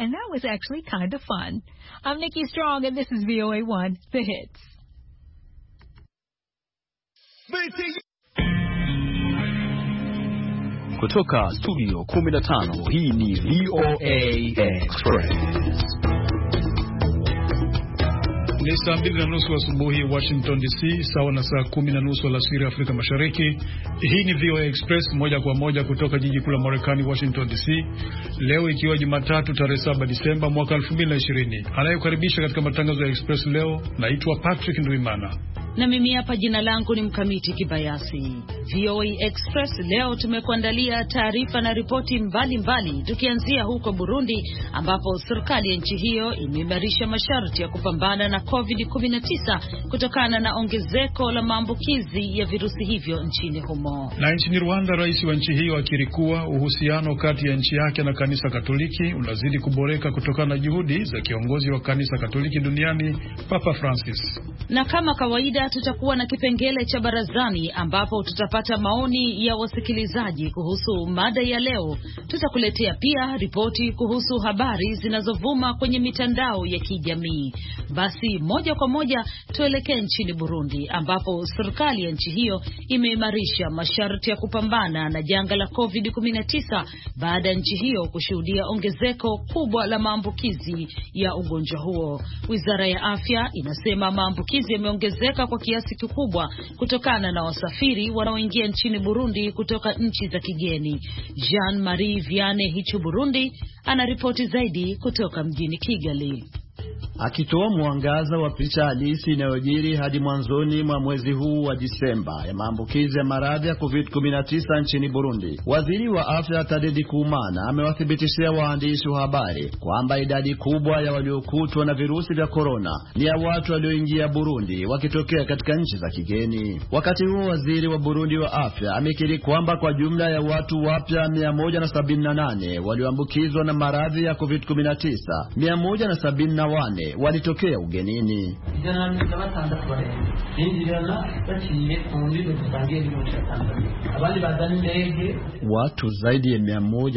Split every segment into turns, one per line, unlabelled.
and that was actually kind of fun. I'm Nikki Strong, and this is VOA1, The Hits.
Kutoka studio 15, hii ni VOA Express.
Ni saa 2:30 asubuhi Washington DC, sawa na saa 10:30 alasiri Afrika Mashariki. Hii ni VOA Express moja kwa moja kutoka jiji kuu la Marekani, Washington DC. Leo ikiwa Jumatatu tarehe 7 Disemba mwaka 2020. Anayekaribisha katika matangazo ya Express leo naitwa Patrick Ndwimana.
Na mimi hapa jina langu ni Mkamiti Kibayasi. VOA Express leo tumekuandalia taarifa na ripoti mbalimbali, tukianzia huko Burundi ambapo serikali ya nchi hiyo imeimarisha masharti ya kupambana na COVID-19 kutokana na ongezeko la maambukizi ya virusi hivyo nchini humo.
Na nchini Rwanda, rais wa nchi hiyo akiri kuwa uhusiano kati ya nchi yake na kanisa Katoliki unazidi kuboreka kutokana na juhudi za kiongozi wa kanisa Katoliki duniani, Papa Francis.
Na kama kawaida tutakuwa na kipengele cha barazani ambapo tutapata maoni ya wasikilizaji kuhusu mada ya leo. Tutakuletea pia ripoti kuhusu habari zinazovuma kwenye mitandao ya kijamii. Basi moja kwa moja tuelekee nchini Burundi ambapo serikali ya nchi hiyo imeimarisha masharti ya kupambana na janga la COVID-19 baada ya nchi hiyo kushuhudia ongezeko kubwa la maambukizi ya ugonjwa huo. Wizara ya Afya inasema maambukizi yameongezeka kwa kiasi kikubwa kutokana na wasafiri wanaoingia nchini Burundi kutoka nchi za kigeni. Jean-Marie Vianney Hichu Burundi anaripoti zaidi kutoka mjini Kigali.
Akitoa mwangaza wa picha halisi inayojiri hadi mwanzoni mwa mwezi huu wa Disemba ya maambukizi ya maradhi ya COVID-19 nchini Burundi, waziri wa afya Tadei Ndikumana amewathibitishia waandishi wa habari kwamba idadi kubwa ya waliokutwa na virusi vya korona ni ya watu walioingia Burundi wakitokea katika nchi za kigeni. Wakati huo waziri wa Burundi wa afya amekiri kwamba kwa jumla ya watu wapya 178 walioambukizwa na maradhi ya COVID-19, 174 walitokea ugenini. Watu zaidi ya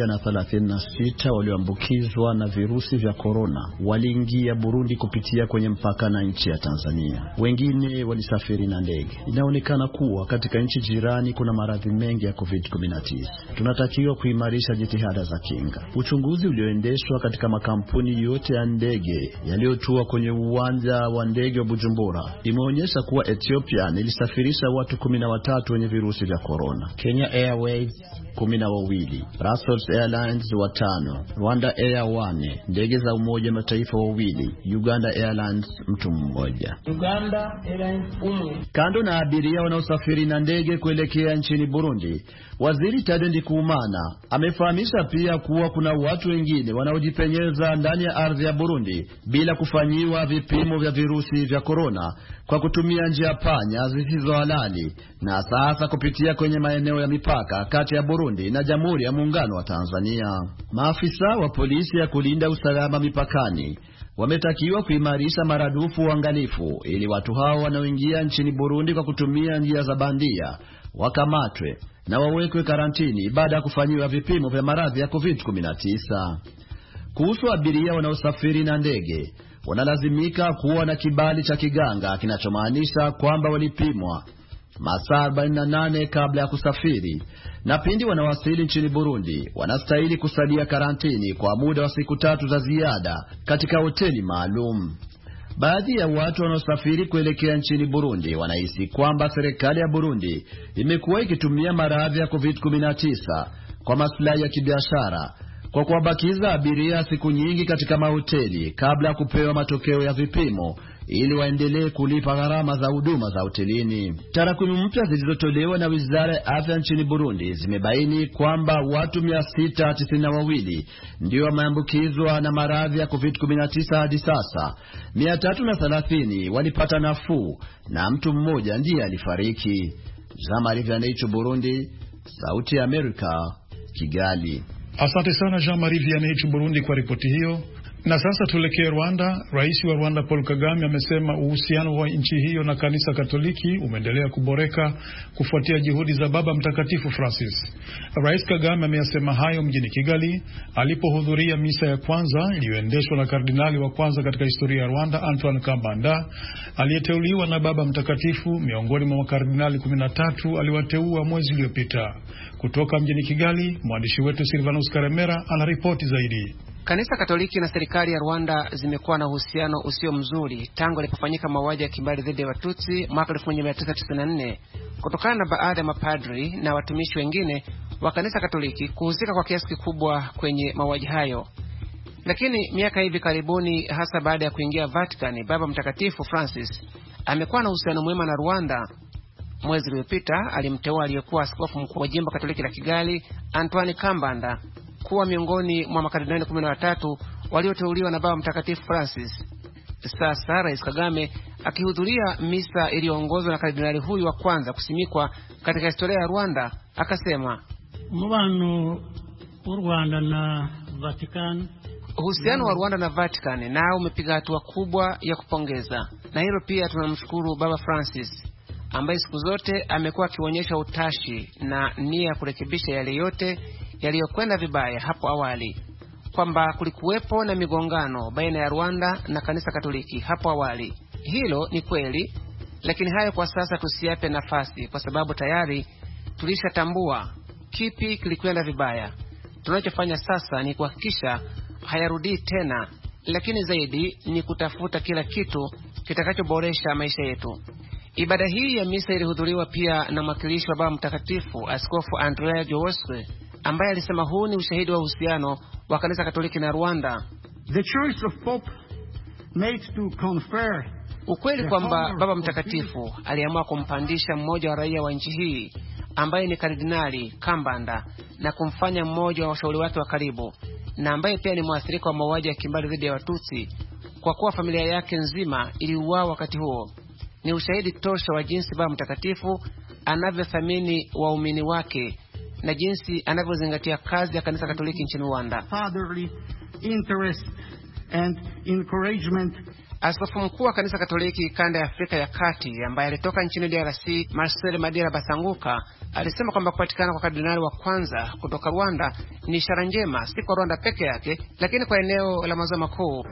136 walioambukizwa na virusi vya korona waliingia Burundi kupitia kwenye mpaka na nchi ya Tanzania. Wengine walisafiri na ndege. Inaonekana kuwa katika nchi jirani kuna maradhi mengi ya COVID-19. Tunatakiwa kuimarisha jitihada za kinga. Uchunguzi ulioendeshwa katika makampuni yote ya ndege yaliyotua kwenye uwanja wa ndege wa Bujumbura imeonyesha kuwa Ethiopia ilisafirisha watu 13 wenye virusi vya corona, Kenya Airways 12, Brussels Airlines 5, Rwanda Air 1, ndege za Umoja wa Mataifa 2, Uganda Airlines mtu mmoja.
Uganda Airlines 1.
Kando na abiria wanaosafiri na ndege kuelekea nchini Burundi, waziri Tadei Ndikumana amefahamisha pia kuwa kuna watu wengine wanaojipenyeza ndani ya ardhi ya Burundi bila kufanyiwa vipimo vya virusi vya korona kwa kutumia njia panya zisizo halali, na sasa kupitia kwenye maeneo ya mipaka kati ya Burundi na Jamhuri ya Muungano wa Tanzania. Maafisa wa polisi ya kulinda usalama mipakani wametakiwa kuimarisha maradufu uangalifu ili watu hao wanaoingia nchini Burundi kwa kutumia njia za bandia wakamatwe na wawekwe karantini baada ya kufanyiwa vipimo vya maradhi ya COVID-19. Kuhusu abiria wanaosafiri na ndege, wanalazimika kuwa na kibali cha kiganga kinachomaanisha kwamba walipimwa masaa 48 kabla ya kusafiri, na pindi wanawasili nchini Burundi wanastahili kusalia karantini kwa muda wa siku 3 za ziada katika hoteli maalum. Baadhi ya watu wanaosafiri kuelekea nchini Burundi wanahisi kwamba serikali ya Burundi imekuwa ikitumia maradhi ya COVID-19 kwa maslahi ya kibiashara kwa kuwabakiza abiria siku nyingi katika mahoteli kabla ya kupewa matokeo ya vipimo ili waendelee kulipa gharama za huduma za hotelini. Takwimu mpya zilizotolewa na Wizara ya Afya nchini Burundi zimebaini kwamba watu 692 ndio wameambukizwa na maradhi ya COVID-19 hadi sasa. 330 walipata nafuu na mtu mmoja ndiye alifariki. Jean-Marie Vianney, Burundi, Sauti ya Amerika, Kigali.
Asante sana Jean-Marie Vianney Burundi kwa ripoti hiyo. Na sasa tuelekee Rwanda. Rais wa Rwanda Paul Kagame amesema uhusiano wa nchi hiyo na kanisa Katoliki umeendelea kuboreka kufuatia juhudi za Baba Mtakatifu Francis. Rais Kagame ameyasema hayo mjini Kigali alipohudhuria misa ya kwanza iliyoendeshwa na kardinali wa kwanza katika historia ya Rwanda, Antoine Kambanda, aliyeteuliwa na Baba Mtakatifu miongoni mwa makardinali 13 aliwateua mwezi uliopita. Kutoka mjini Kigali, mwandishi wetu Silvanus Karemera anaripoti zaidi.
Kanisa Katoliki na serikali ya Rwanda zimekuwa na uhusiano usio mzuri tangu ilipofanyika mauaji ya kimbari dhidi ya Watutsi mwaka 1994 kutokana na baadhi ya mapadri na watumishi wengine wa kanisa Katoliki kuhusika kwa kiasi kikubwa kwenye mauaji hayo. Lakini miaka hivi karibuni, hasa baada ya kuingia Vatican, Baba Mtakatifu Francis amekuwa na uhusiano mwema na Rwanda. Mwezi uliopita alimteua aliyekuwa askofu mkuu wa jimbo Katoliki la Kigali, Antoine Kambanda, kuwa miongoni mwa makardinali 13 walioteuliwa na Baba Mtakatifu Francis. Sasa Rais Kagame akihudhuria misa iliyoongozwa na kardinali huyu wa kwanza kusimikwa katika historia ya Rwanda akasema,
"Mubano wa Rwanda na Vatican,
uhusiano wa Rwanda na Vatican nao umepiga hatua kubwa ya kupongeza, na hilo pia tunamshukuru Baba Francis ambaye siku zote amekuwa akionyesha utashi na nia ya kurekebisha yale yote yaliyokwenda vibaya hapo awali, kwamba kulikuwepo na migongano baina ya Rwanda na kanisa Katoliki hapo awali. Hilo ni kweli, lakini hayo kwa sasa tusiape nafasi, kwa sababu tayari tulishatambua kipi kilikwenda vibaya. Tunachofanya sasa ni kuhakikisha hayarudi tena, lakini zaidi ni kutafuta kila kitu kitakachoboresha maisha yetu." Ibada hii ya misa ilihudhuriwa pia na mwakilishi wa Baba Mtakatifu, Askofu Andrea Jowoswe, ambaye alisema huu ni ushahidi wa uhusiano wa kanisa Katoliki na Rwanda.
The choice of Pope made to confer,
ukweli kwamba Baba Mtakatifu aliamua kumpandisha mmoja wa raia wa nchi hii ambaye ni Kardinali Kambanda na kumfanya mmoja wa washauri wake wa karibu, na ambaye pia ni mwathirika wa mauaji ya kimbari dhidi ya Watutsi, kwa kuwa familia yake nzima iliuawa wakati huo, ni ushahidi tosha wa jinsi Baba Mtakatifu anavyothamini waumini wake na jinsi anavyozingatia kazi ya kanisa Katoliki nchini Rwanda.
Fatherly interest and encouragement.
Askofu mkuu wa kanisa Katoliki kanda ya Afrika ya Kati ambaye alitoka nchini DRC, Marcel Madira Basanguka, alisema kwamba kupatikana kwa kardinali wa kwanza kutoka Rwanda ni ishara njema, si kwa Rwanda peke yake, lakini kwa eneo la maziwa makuu.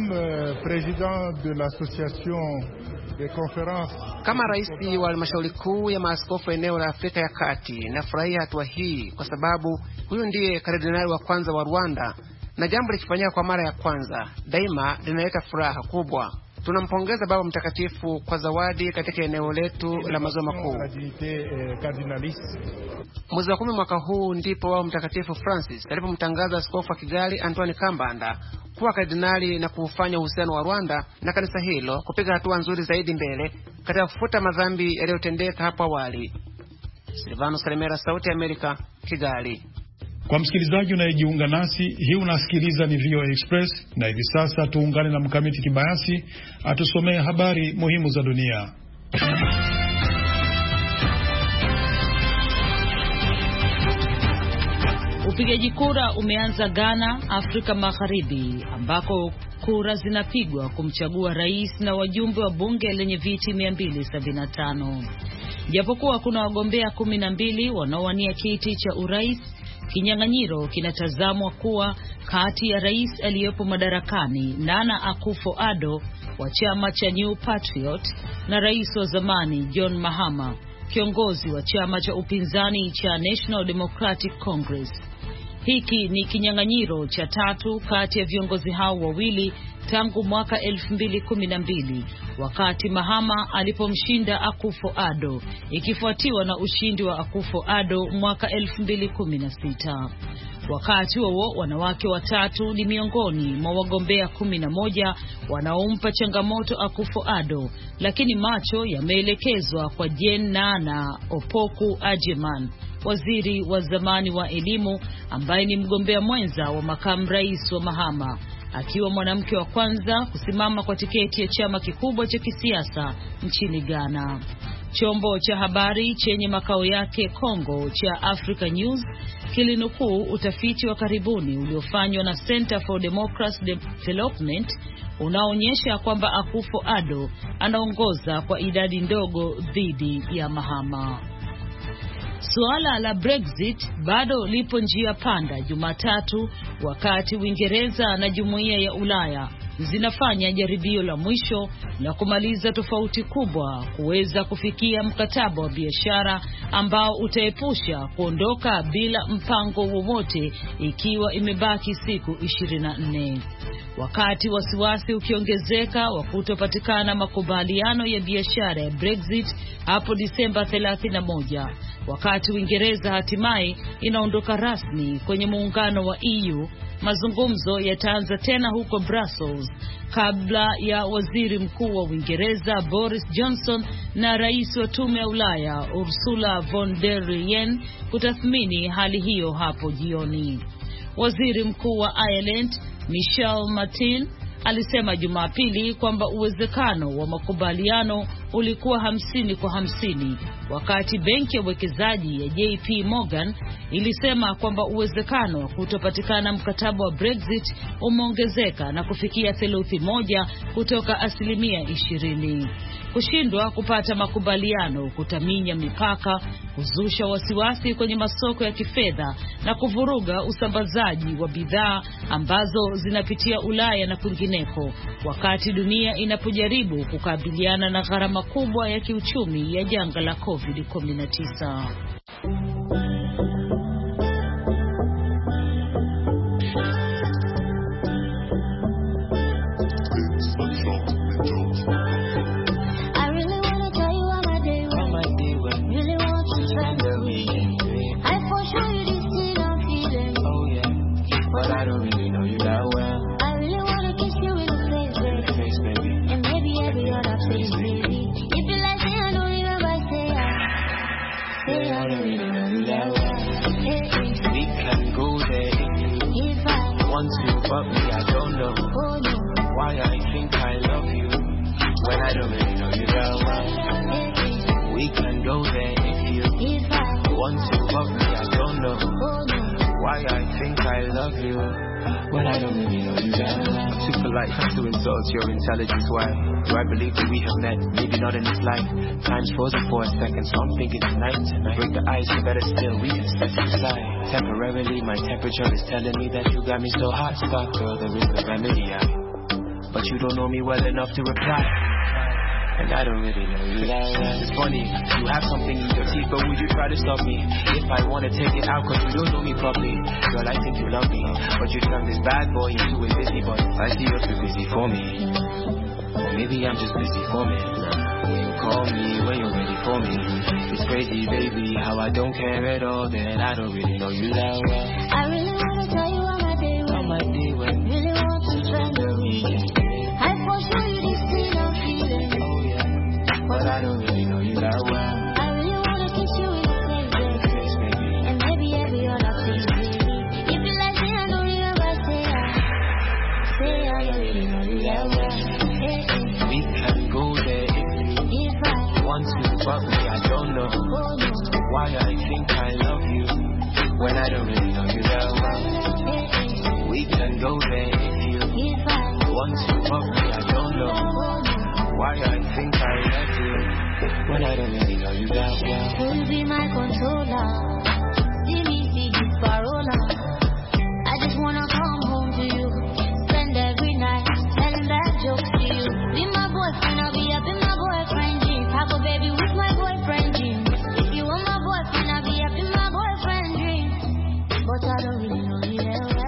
Kama rais wa halmashauri kuu ya maaskofu eneo la Afrika ya Kati, nafurahia hatua hii kwa sababu huyu ndiye kardinali wa kwanza wa Rwanda, na jambo likifanyika kwa mara ya kwanza daima linaleta furaha kubwa. Tunampongeza Baba Mtakatifu kwa zawadi katika eneo letu la maziwa makuu. Mwezi wa 10 mwaka huu ndipo Baba Mtakatifu Francis alipomtangaza askofu wa Kigali Antoine Kambanda kuwa kardinali na kufanya uhusiano wa Rwanda na kanisa hilo kupiga hatua nzuri zaidi mbele katika kufuta madhambi yaliyotendeka hapo awali. Silvanus Karemera, Sauti ya Amerika, Kigali.
Kwa msikilizaji unayejiunga nasi, hii unasikiliza ni VOA Express, na hivi sasa tuungane na Mkamiti Kibayasi atusomee habari muhimu za dunia.
Upigaji kura umeanza Ghana, Afrika Magharibi, ambako kura zinapigwa kumchagua rais na wajumbe wa bunge lenye viti 275. Japokuwa kuna wagombea 12 wanaowania kiti cha urais, kinyang'anyiro kinatazamwa kuwa kati ya rais aliyepo madarakani Nana Akufo-Addo wa chama cha New Patriot na rais wa zamani John Mahama, kiongozi wa chama cha upinzani cha National Democratic Congress. Hiki ni kinyang'anyiro cha 3 kati ya viongozi hao wawili tangu mwaka 2012 wakati Mahama alipomshinda Akufo-Addo, ikifuatiwa na ushindi wa Akufo-Addo mwaka 2016. Wakati huo wanawake watatu ni miongoni mwa wagombea 11 wanaompa changamoto Akufo-Addo, lakini macho yameelekezwa kwa Jen Nana Opoku Ajeman, waziri wa zamani wa elimu ambaye ni mgombea mwenza wa makamu rais wa Mahama, akiwa mwanamke wa kwanza kusimama kwa tiketi ya chama kikubwa cha kisiasa nchini Ghana. Chombo cha habari chenye makao yake Kongo cha Africa News ikilinukuu utafiti wa karibuni uliofanywa na Center for Democracy Development unaonyesha kwamba Akufo-Addo anaongoza kwa idadi ndogo dhidi ya Mahama. Suala la Brexit bado lipo njia panda Jumatatu, wakati Uingereza na Jumuiya ya Ulaya zinafanya jaribio la mwisho la kumaliza tofauti kubwa kuweza kufikia mkataba wa biashara ambao utaepusha kuondoka bila mpango wowote ikiwa imebaki siku 24. Wakati wasiwasi ukiongezeka wa kutopatikana makubaliano ya biashara ya Brexit hapo Disemba 31, wakati Uingereza hatimaye inaondoka rasmi kwenye muungano wa EU, mazungumzo yataanza tena huko Brussels kabla ya waziri mkuu wa Uingereza Boris Johnson na rais wa tume ya Ulaya Ursula von der Leyen kutathmini hali hiyo hapo jioni. Waziri mkuu wa Ireland Michel Martin alisema Jumapili kwamba uwezekano wa makubaliano ulikuwa 50-50, wakati benki ya uwekezaji ya JP Morgan ilisema kwamba uwezekano wa kutopatikana mkataba wa Brexit umeongezeka na kufikia 1/3 kutoka 20%. Kushindwa kupata makubaliano kutaminya mipaka, kuzusha wasiwasi kwenye masoko ya kifedha na kuvuruga usambazaji wa bidhaa ambazo zinapitia Ulaya na kwingineko, wakati dunia inapojaribu kukabiliana na gharama kubwa ya kiuchumi ya janga la COVID-19.
Your intelligence, why do I believe that we have met? Maybe not in this life. Time's frozen for a second, so I'm thinking tonight. Break the ice, or better still, we can step inside. Temporarily, my temperature is telling me that you got me so hot. Stop, girl, there is a remedy. But you don't know me well enough to reply. And I don't really know you that well. It's funny, you have something in your teeth, but would you try to stop me? If I want to take it out, cause you don't know me properly. Girl, I think you love me, but you turn this bad boy into a busy boy. I see you're too busy for me. Or maybe I'm just busy for me. You call me when you're ready for me. It's crazy, baby, how I don't care at all. That I don't really know you that well.
I really want to tell you how my day went. How my day went. Really want to spend the weekend. I for sure you this thing I'm feeling.
But I don't really know you that well.
I really wanna kiss you in the face, baby. And maybe every other place, baby. If you like me, I don't remember say I don't really know you that well.
We can go there if I want to, but me I don't know why I think I love you when I don't really know you that well. We can go there if I want to, but me I don't know why I think I love you when I don't really know you that well.
Will be my controller. See me see this parola. I just wanna come home to you. Spend every night telling bad jokes to you. Be my boyfriend, I'll be up in my boyfriend dreams. Have a baby with my boyfriend dreams. If you want my boyfriend, I'll be up in my boyfriend dreams. But I don't really know you that well.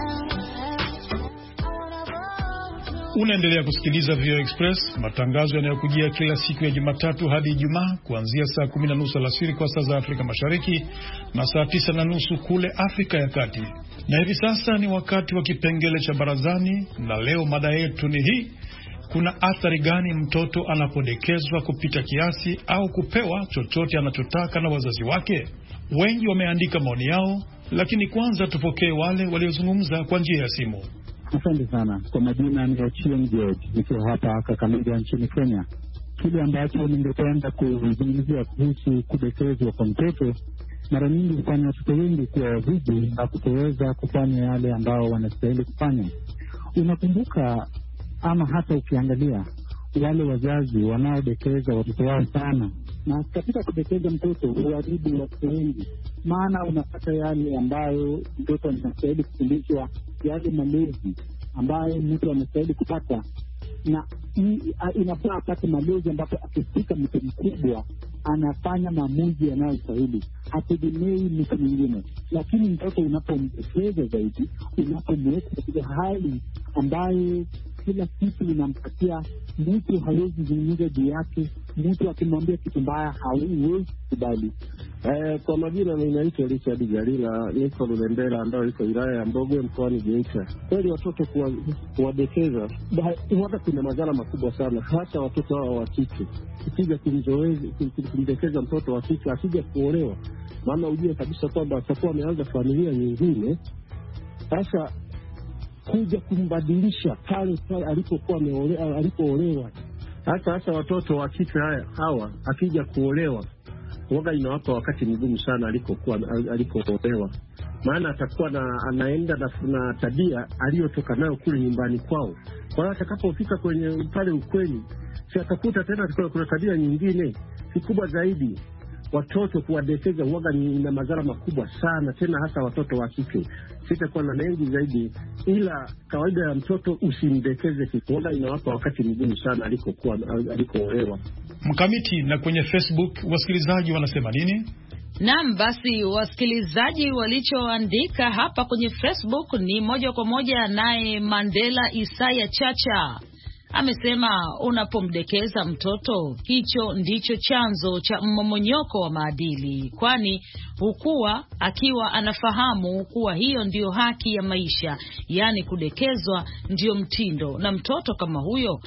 Unaendelea kusikiliza VOA Express, matangazo yanayokujia kila siku ya Jumatatu hadi Ijumaa kuanzia saa 10:30 alasiri kwa saa za Afrika Mashariki na saa 9:30 kule Afrika ya Kati. Na hivi sasa ni wakati wa kipengele cha barazani, na leo mada yetu ni hii: kuna athari gani mtoto anapodekezwa kupita kiasi au kupewa chochote anachotaka na wazazi wake? Wengi wameandika maoni yao, lakini kwanza tupokee wale waliozungumza kwa njia ya simu.
Asante sana. Kwa majina ni Ochieng George, nikiwa hapa Kakamega nchini Kenya. Kile ambacho ningependa kuzungumzia kuhusu kudekezwa kwa mtoto mara nyingi hufanya watoto wengi kuwa wavivu na kutoweza kufanya yale ambao wanastahili kufanya. Unakumbuka ama hata ukiangalia wale wazazi wanaodekeza watoto wao sana, na katika kudekeza mtoto huharibu watoto wengi, maana unapata yale ambayo mtoto anastahili kufundishwa, yale malezi ambayo mtu anastahili kupata, na inafaa apate malezi ambapo akifika mtu mkubwa anafanya maamuzi yanayostahili, hategemei mtu mwingine. Lakini mtoto unapomdekeza zaidi, unapomweka katika hali ambayo kila kitu inampatia, mtu hawezi zungumza juu yake, mtu akimwambia kitu mbaya hawezi kubali.
Kwa majina ninaitwa Richard Galila, niko Lulembela ambayo iko wilaya ya Mbogwe mkoani Geita. Kweli watoto kuwadekeza huwa kuna madhara makubwa sana, hasa watoto hao wa kike. Ukija kumdekeza mtoto wa kike akija kuolewa, maana ujue kabisa kwamba atakuwa ameanza familia nyingine. Sasa kuja kumbadilisha pale alipoolewa. Hasa watoto wa kike hawa akija kuolewa, huwa inawapa wakati mgumu sana alikoolewa, maana atakuwa anaenda na tabia aliyotoka nayo kule nyumbani kwao. Kwa hiyo atakapofika kwenye pale ukweli, si atakuta tena kuna tabia nyingine kubwa zaidi. Watoto kuwadekeza huwa ina madhara makubwa sana, tena hasa watoto wa kike. Sitakuwa na mengi zaidi, ila kawaida ya mtoto usimdekeze kikuona, inawapa wakati mgumu sana alikoolewa.
Mkamiti, na kwenye Facebook wasikilizaji wanasema nini?
Naam, basi wasikilizaji walichoandika hapa kwenye Facebook ni moja kwa moja. Naye Mandela Isaya Chacha amesema unapomdekeza mtoto, hicho ndicho chanzo cha mmomonyoko wa maadili, kwani hukua akiwa anafahamu kuwa hiyo ndiyo haki ya maisha, yani kudekezwa ndiyo mtindo, na mtoto kama huyo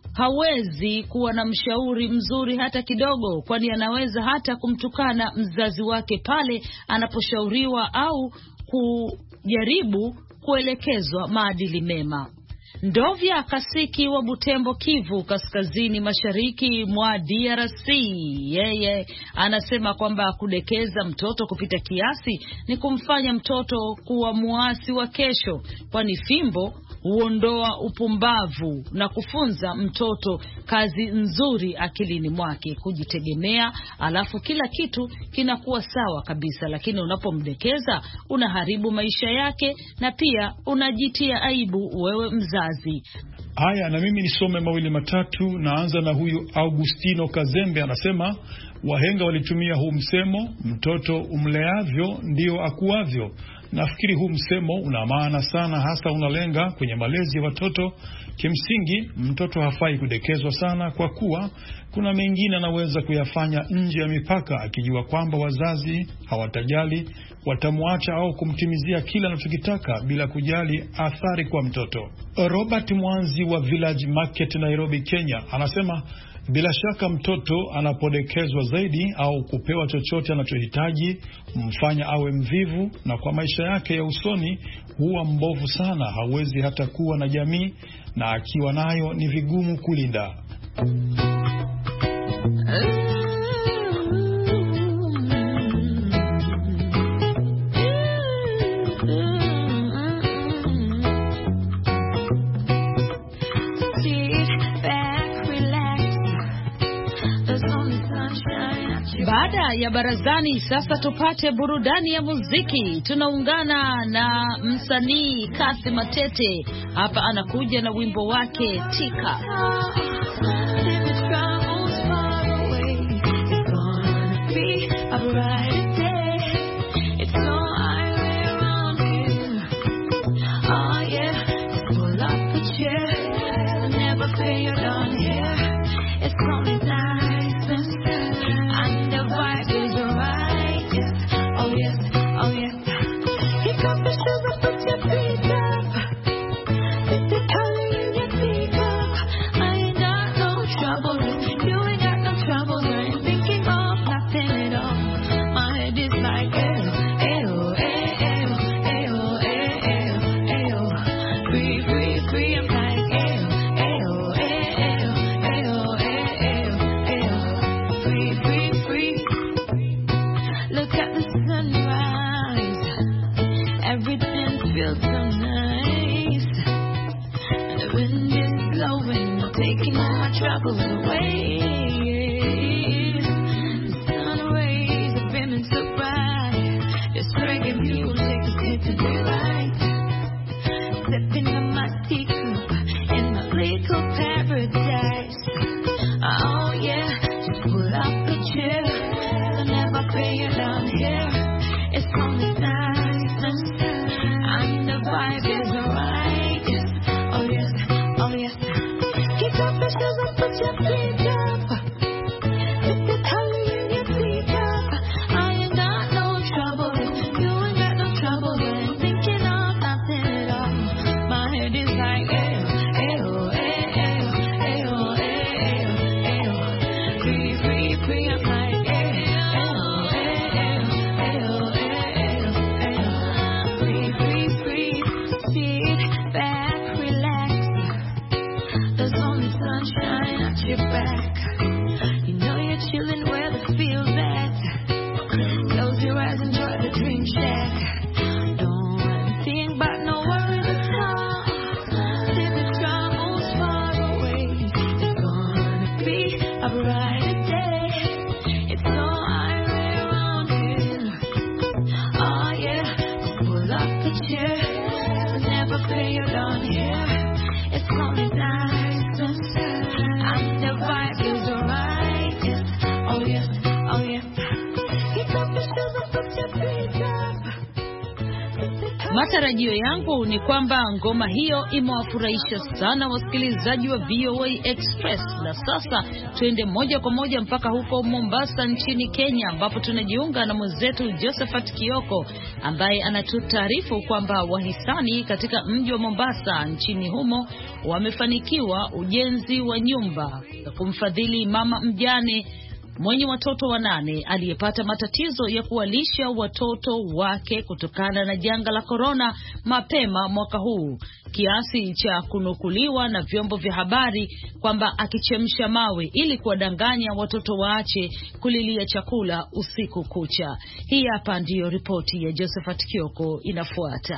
hawezi kuwa na mshauri mzuri hata kidogo, kwani anaweza hata kumtukana mzazi wake pale anaposhauriwa au kujaribu kuelekezwa maadili mema. Ndovya Kasiki wa Butembo, Kivu Kaskazini, mashariki mwa DRC, yeye anasema kwamba kudekeza mtoto kupita kiasi ni kumfanya mtoto kuwa muasi wa kesho, kwani fimbo huondoa upumbavu na kufunza mtoto kazi nzuri akilini mwake, kujitegemea, alafu kila kitu kinakuwa sawa kabisa. Lakini unapomdekeza unaharibu maisha yake na pia unajitia aibu wewe mzazi.
Haya, na mimi nisome mawili matatu. Naanza na huyu Augustino Kazembe, anasema wahenga walitumia huu msemo, mtoto umleavyo ndio akuavyo. Nafikiri huu msemo una maana sana, hasa unalenga kwenye malezi ya watoto. Kimsingi mtoto hafai kudekezwa sana, kwa kuwa kuna mengine anaweza kuyafanya nje ya mipaka, akijua kwamba wazazi hawatajali, watamwacha au kumtimizia kila anachokitaka bila kujali athari kwa mtoto. Robert Mwanzi wa Village Market, Nairobi, Kenya, anasema bila shaka mtoto anapodekezwa zaidi au kupewa chochote anachohitaji mfanya awe mvivu, na kwa maisha yake ya usoni huwa mbovu sana, hawezi hata kuwa na jamii, na akiwa nayo ni vigumu kulinda.
Baada ya barazani, sasa tupate burudani ya muziki. Tunaungana na msanii Kasi Matete, hapa anakuja na wimbo wake Tika.
taking all my troubles away. The sun rays are beaming so bright, just making people take a sip to be right. Sipping on my teacup in my little paradise. Oh yeah, just pull up a chair, I'll never pay you down here. It's only nice, and the vibe is alright. Oh yes, oh yes. Kick off your shoes and put your feet up. Put the color in your feet up. I ain't got no trouble, you ain't got no trouble. When thinking of nothing at all, my head is like ayo, ayo, ayo, ayo, ayo, ayo. Free, free, free, I'm like ayo, ayo, ayo, ayo, ayo. Free, free, free. Sit back, relax. There's only sunshine at your back. You know you're chilling where the feels at. Close your eyes, enjoy the dream shack. Don't think about no worries at all. Leave the troubles far away. It's gonna be a brighter day. It's so irony around here. Oh yeah, just pull up the chair. Never pay you down here. It's only nice and the vibe is alright. Yes. Oh yes, oh yes. Kick off your shoes and put your feet up.
Matarajio yangu ni kwamba ngoma hiyo imewafurahisha sana wasikilizaji wa VOA Express. Na sasa tuende moja kwa moja mpaka huko Mombasa nchini Kenya, ambapo tunajiunga na mwenzetu Josephat Kioko ambaye anatutaarifu kwamba wahisani katika mji wa Mombasa nchini humo wamefanikiwa ujenzi wa nyumba kumfadhili mama mjane mwenye watoto 8 aliyepata matatizo ya kuwalisha watoto wake kutokana na janga la korona mapema mwaka huu, kiasi cha kunukuliwa na vyombo vya habari kwamba akichemsha mawe ili kuwadanganya watoto waache kulilia chakula usiku kucha. Hii hapa ndiyo ripoti ya Josephat Kioko inafuata.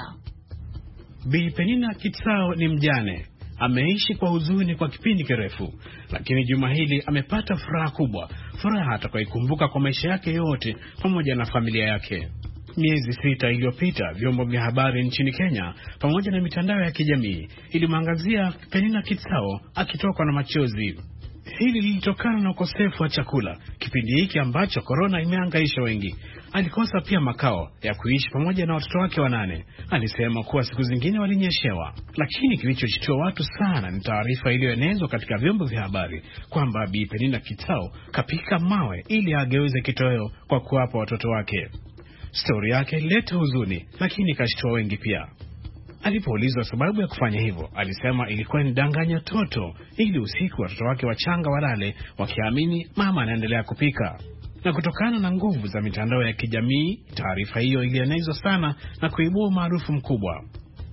Bi Penina Kitsao ni mjane. Ameishi kwa huzuni kwa kipindi kirefu, lakini juma hili amepata furaha kubwa, furaha atakayoikumbuka kwa maisha yake yote pamoja na familia yake. Miezi 6 iliyopita, vyombo vya habari nchini Kenya pamoja na mitandao ya kijamii ilimwangazia Penina Kitsao akitokwa na machozi. Hili lilitokana na ukosefu wa chakula kipindi hiki ambacho korona imehangaisha wengi. Alikosa pia makao ya kuishi pamoja na watoto wake 8. Alisema kuwa siku zingine walinyeshewa, lakini kilichoshtua watu sana ni taarifa iliyoenezwa katika vyombo vya habari kwamba Bi Penina Kitsao kapika mawe ili ageuze kitoweo kwa kuwapa watoto wake. Stori yake ilileta huzuni, lakini kashtua wengi pia. Alipoulizwa sababu ya kufanya hivyo, alisema ilikuwa ni danganya toto ili usiku watoto wake wachanga walale wakiamini mama anaendelea kupika. Na kutokana na nguvu za mitandao ya kijamii, taarifa hiyo ilienezwa sana na kuibua maarufu mkubwa.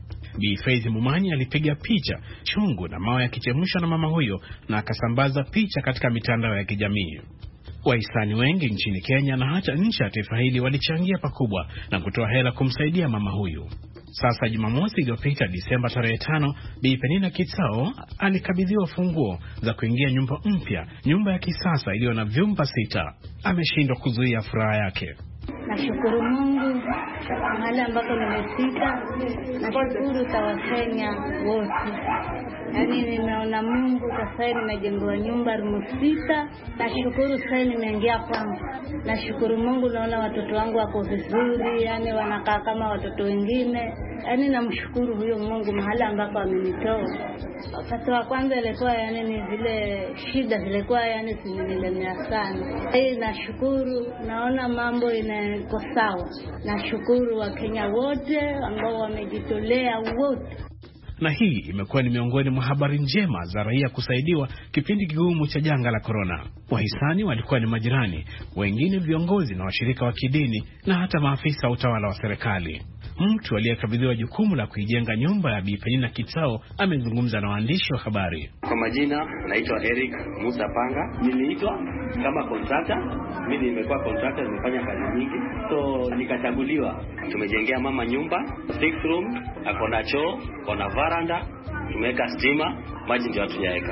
Bi Faith Mumanyi alipiga picha chungu na mawe yakichemshwa na mama huyo na akasambaza picha katika mitandao ya kijamii. Wahisani wengi nchini Kenya na hata nje ya taifa hili walichangia pakubwa na kutoa hela kumsaidia mama huyu. Sasa Jumamosi iliyopita Disemba tarehe 5, Bi Penina Kitsao alikabidhiwa funguo za kuingia nyumba mpya, nyumba ya kisasa iliyo na vyumba 6. Ameshindwa kuzuia furaha yake.
Nashukuru Mungu mahali ambako nimefika. Nashukuru Tawakenya wote. Yaani nimeona Mungu sasa nimejengewa nyumba room 6. Nashukuru sasa nimeingia kwangu. Nashukuru Mungu naona watoto wangu wako vizuri, yani wanakaa kama watoto wengine. Yaani namshukuru huyo Mungu mahali ambako amenitoa. Wakati wa kwanza ilikuwa yani ni vile shida zilikuwa yani zinilemea sana. Nashukuru naona mambo iko sawa. Nashukuru Wakenya wote ambao wamejitolea wote.
Na hii imekuwa ni miongoni mwa habari njema za raia kusaidiwa kipindi kigumu cha janga la korona. Wahisani walikuwa ni majirani, wengine viongozi na washirika wa kidini na hata maafisa wa utawala wa serikali. Mtu aliyekabidhiwa jukumu la kuijenga nyumba ya Bi Penina Kitsao amezungumza na waandishi wa habari.
Kwa majina naitwa Eric Musa Panga. Niliitwa kama contractor. Mimi nimekuwa contractor, nimefanya kazi nyingi. So nikachaguliwa. Tumejengea mama nyumba 6 room, akona choo, akona veranda, tumeweka stima, maji ndio hatujaweka.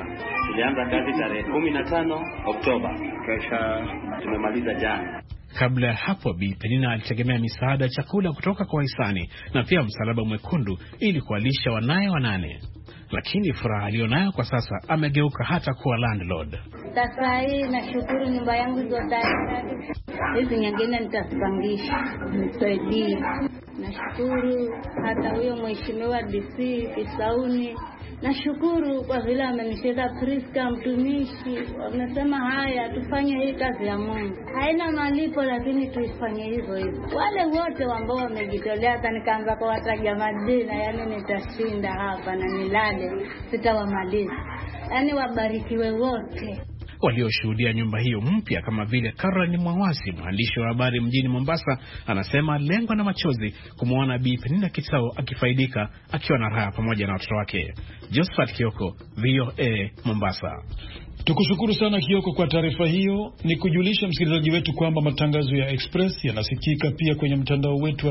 Tulianza kazi tarehe 15 Oktoba. Kesha tumemaliza jana.
Kabla ya hapo, Bi Penina alitegemea misaada ya chakula kutoka kwa wahisani na pia Msalaba Mwekundu ili kuwalisha wanaye 8. Lakini furaha aliyonayo kwa sasa amegeuka hata kuwa landlord.
Sasa hii nashukuru nyumba yangu zote. Hizi nyingine nitapangisha. Nisaidie. Nashukuru hata huyo mheshimiwa DC Kisauni. Nashukuru kwa vile amenishika Priska mtumishi. Wamesema haya tufanye hii kazi ya Mungu. Haina malipo lakini tuifanye hivyo hivyo. Wale wote ambao wamejitolea hata nikaanza kuwataja majina, yani nitashinda hapa na nilale sitawamaliza. Yani wabarikiwe wote
walioshuhudia nyumba hiyo mpya, kama vile Caroline Mwawasi, mwandishi wa habari mjini Mombasa, anasema lengo na machozi kumwona Bi Penina Kitao akifaidika akiwa na raha pamoja na watoto wake. Josephat Kioko, VOA Mombasa.
Tukushukuru sana Kioko kwa taarifa hiyo. Ni kujulisha msikilizaji wetu kwamba matangazo ya Express yanasikika pia kwenye mtandao wetu wa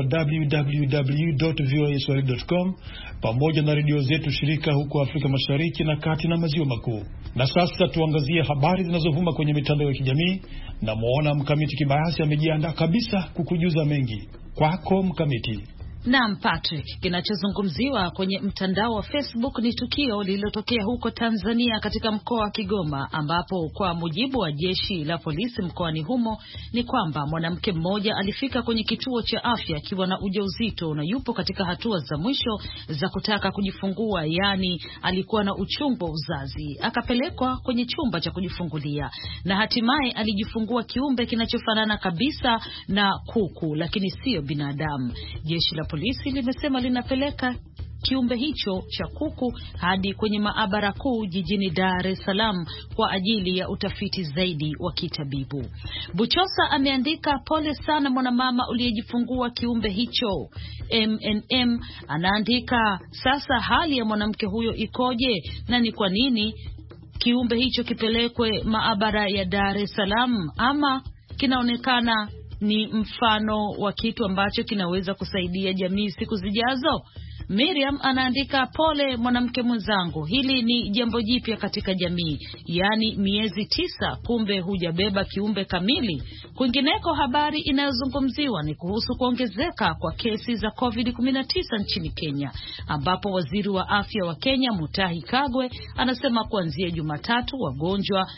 www.voaswahili.com pamoja na redio zetu shirika huko Afrika Mashariki na Kati na Maziwa Makuu. Na sasa tuangazie habari zinazovuma kwenye mitandao ya kijamii, na muona Mkamiti Kibayasi amejiandaa kabisa kukujuza mengi. Kwako Mkamiti.
Naam Patrick, kinachozungumziwa kwenye mtandao wa Facebook ni tukio lililotokea huko Tanzania katika mkoa wa Kigoma, ambapo kwa mujibu wa jeshi la polisi mkoani humo ni kwamba mwanamke mmoja alifika kwenye kituo cha afya akiwa na ujauzito na yupo katika hatua za mwisho za kutaka kujifungua, yani alikuwa na uchungu wa uzazi. Akapelekwa kwenye chumba cha kujifungulia na hatimaye alijifungua kiumbe kinachofanana kabisa na kuku, lakini sio binadamu. Jeshi la polisi limesema linapeleka kiumbe hicho cha kuku hadi kwenye maabara kuu jijini Dar es Salaam kwa ajili ya utafiti zaidi wa kitabibu. Buchosa ameandika, pole sana mwanamama uliyejifungua kiumbe hicho. MNM anaandika, sasa hali ya mwanamke huyo ikoje na ni kwa nini kiumbe hicho kipelekwe maabara ya Dar es Salaam, ama kinaonekana ni mfano wa kitu ambacho kinaweza kusaidia jamii siku zijazo. Miriam anaandika, pole mwanamke mwenzangu, hili ni jambo jipya katika jamii, yani miezi 9 kumbe hujabeba kiumbe kamili. Kwingineko, habari inayozungumziwa ni kuhusu kuongezeka kwa kesi za COVID-19 nchini Kenya, ambapo waziri wa afya wa Kenya Mutahi Kagwe anasema kuanzia Jumatatu wagonjwa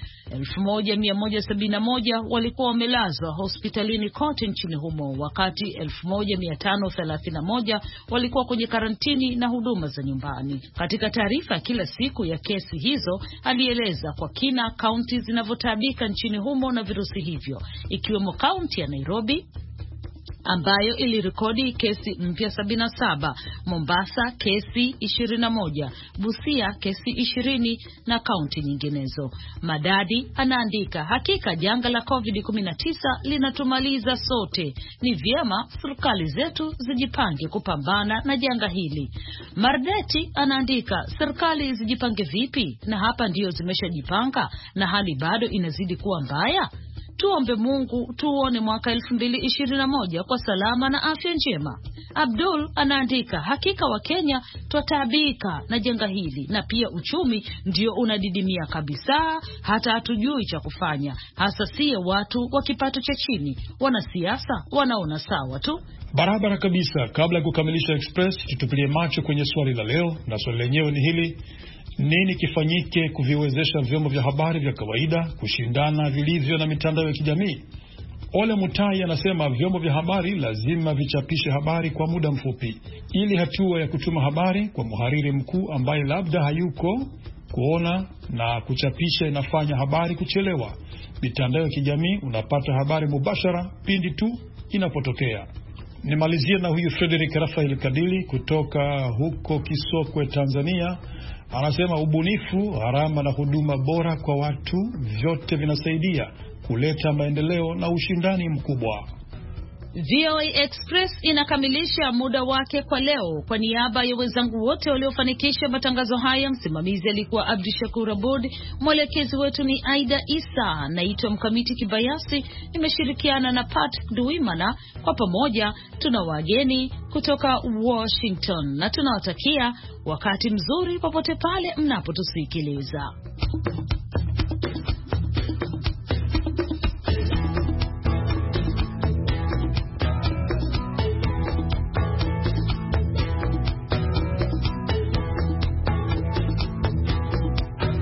1171 walikuwa wamelazwa hospitalini kote nchini humo, wakati 1531 walikuwa kwenye karantini na huduma za nyumbani. Katika taarifa kila siku ya kesi hizo, alieleza kwa kina kaunti zinavyotabika nchini humo na virusi hivyo, ikiwemo kaunti ya Nairobi ambayo ilirekodi kesi mpya 77, Mombasa kesi 21, Busia kesi 20 na kaunti nyinginezo. Madadi anaandika, hakika janga la COVID-19 linatumaliza sote. Ni vyema serikali zetu zijipange kupambana na janga hili. Mardeti anaandika, serikali zijipange vipi na hapa ndio zimeshajipanga na hali bado inazidi kuwa mbaya? Tuombe Mungu tuone mwaka 2021 kwa salama na afya njema. Abdul anaandika, hakika wa Kenya twataabika na janga hili na pia uchumi ndio unadidimia kabisa, hata hatujui cha kufanya, hasa sie watu wa kipato cha chini. Wanasiasa wanaona sawa tu.
Barabara kabisa. Kabla ya kukamilisha Express, tutupilie macho kwenye swali la leo, na swali lenyewe ni hili: nini kifanyike kuviwezesha vyombo vya habari vya kawaida kushindana vilivyo na mitandao ya kijamii? Ole Mutai anasema vyombo vya habari lazima vichapishe habari kwa muda mfupi, ili hatua ya kutuma habari kwa mhariri mkuu ambaye labda hayuko kuona na kuchapisha inafanya habari kuchelewa. Mitandao ya kijamii unapata habari mubashara pindi tu inapotokea. Nimalizie na huyu Frederick Rafael Kadili kutoka huko Kisokwe, Tanzania. Anasema ubunifu, gharama na huduma bora kwa watu, vyote vinasaidia kuleta maendeleo na ushindani mkubwa.
VOA Express inakamilisha muda wake kwa leo. Kwa niaba ya wenzangu wote waliofanikisha matangazo haya, msimamizi alikuwa Abdushakur Abud, mwelekezi wetu ni Aida Isa, naitwa Mkamiti Kibayasi, nimeshirikiana na Patrick Duimana. Kwa pamoja tuna wageni kutoka Washington na tunawatakia wakati mzuri popote pale mnapotusikiliza.